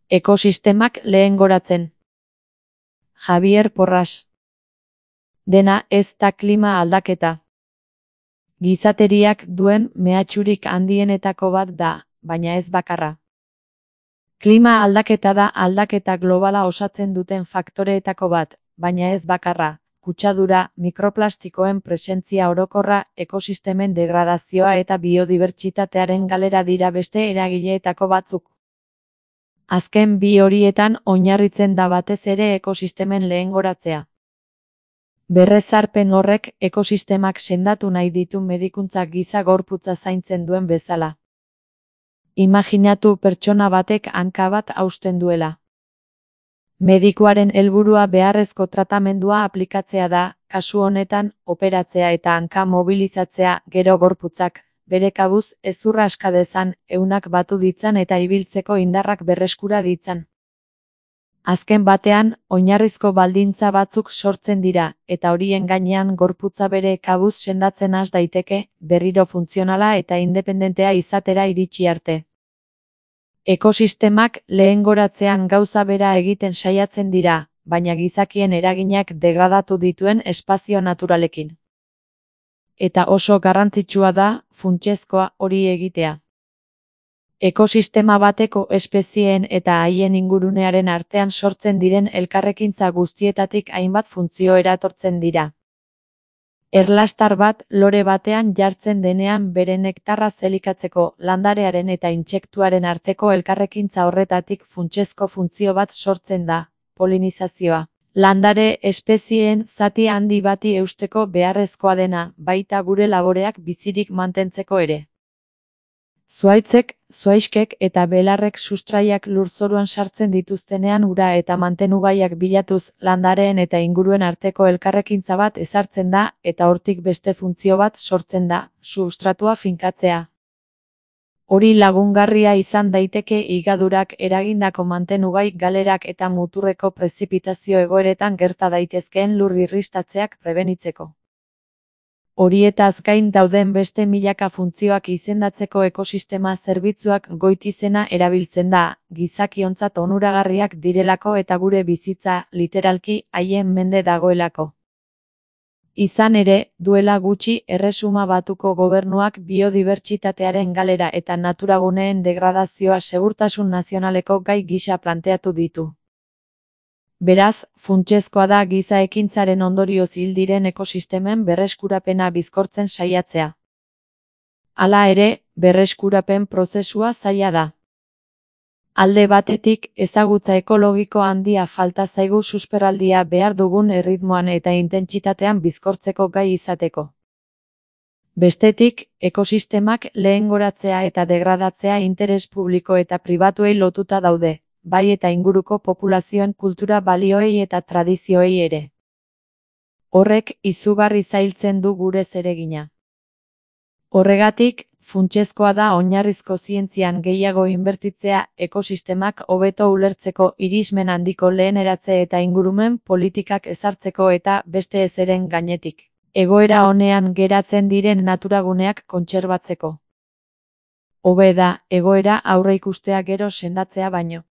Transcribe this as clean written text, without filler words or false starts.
Ekosistemak lehengoratzen. Javier Porras. Dena ez da klima aldaketa. Gizateriak duen mehatxurik handienetako bat da, baina ez bakarra. Klima aldaketa da aldaketa globala osatzen duten faktoreetako bat, baina ez bakarra. Kutsadura, mikroplastikoen presentzia orokorra, ekosistemen degradazioa eta biodibertsitatearen galera dira beste eragileetako batzuk. Azken bi horietan oinarritzen da batez ere ekosistemen lehengoratzea. Berrezarpen horrek ekosistemak sendatu nahi ditu medikuntza giza gorputza zaintzen duen bezala. Imaginatu pertsona batek hanka bat hausten duela. Medikuaren helburua beharrezko tratamendua aplikatzea da, kasu honetan, operatzea eta hanka mobilizatzea, gero gorputzak, bere kabuz, hezurra aska dezan, ehunak batu ditzan eta ibiltzeko indarrak berreskura ditzan. Azken batean, oinarrizko baldintza batzuk sortzen dira, eta horien gainean gorputza bere kabuz sendatzen has daiteke, berriro funtzionala eta independentea izatera iritsi arte. Ekosistemak lehengoratzean gauza bera egiten saiatzen dira, baina gizakien eraginak degradatu dituen espazio naturalekin. Eta oso garrantzitsua da, funtsezkoa hori egitea. Ekosistema bateko espezieen eta haien ingurunearen artean sortzen diren elkarrekintza guztietatik hainbat funtzio eratortzen dira. Erlastar bat lore batean jartzen denean bere nektarra zelikatzeko, landarearen eta intsektuaren arteko elkarrekintza horretatik funtsezko funtzio bat sortzen da, polinizazioa. Landare espezieen zati handi bati eusteko beharrezkoa dena, baita gure laboreak bizirik mantentzeko ere. Zuhaitzek, zuhaiskek eta belarrek sustraiak lurzoruan sartzen dituztenean ura eta mantenugaiak bilatuz, landareen eta inguruen arteko elkarrekintza bat ezartzen da, eta hortik beste funtzio bat sortzen da, substratua finkatzea. Hori lagungarria izan daiteke higadurak eragindako mantenugai galerak eta muturreko prezipitazio egoeretan gerta daitezkeen lur irristatzeak prebenitzeko. Horietaz gain dauden beste milaka funtzioak izendatzeko ekosistema zerbitzuak goitizena erabiltzen da, gizakiontzat onuragarriak direlako eta gure bizitza, literalki, haien mende dagoelako. Izan ere, duela gutxi Erresuma Batuko gobernuak biodibertsitatearen galera eta naturaguneen degradazioa segurtasun nazionaleko gai gisa planteatu ditu. Beraz, funtsezkoa da giza ekintzaren ondorioz hil diren ekosistemen berreskurapena bizkortzen saiatzea. Hala ere, berreskurapen prozesua zaila da. Alde batetik, ezagutza ekologiko handia falta zaigu susperraldia behar dugun erritmoan eta intentsitatean bizkortzeko gai izateko. Bestetik, ekosistemak lehengoratzea eta degradatzea interes publiko eta pribatuei lotuta daude, bai eta inguruko populazioen kultura balioei eta tradizioei ere. Horrek izugarri zailtzen du gure zeregina. Horregatik, funtsezkoa da oinarrizko zientzian gehiago inbertitzea ekosistemak hobeto ulertzeko irismen handiko leheneratze eta ingurumen politikak ezartzeko eta beste ezeren gainetik, egoera onean geratzen diren naturaguneak kontserbatzeko. Hobe da, egoera aurreikustea gero sendatzea baino.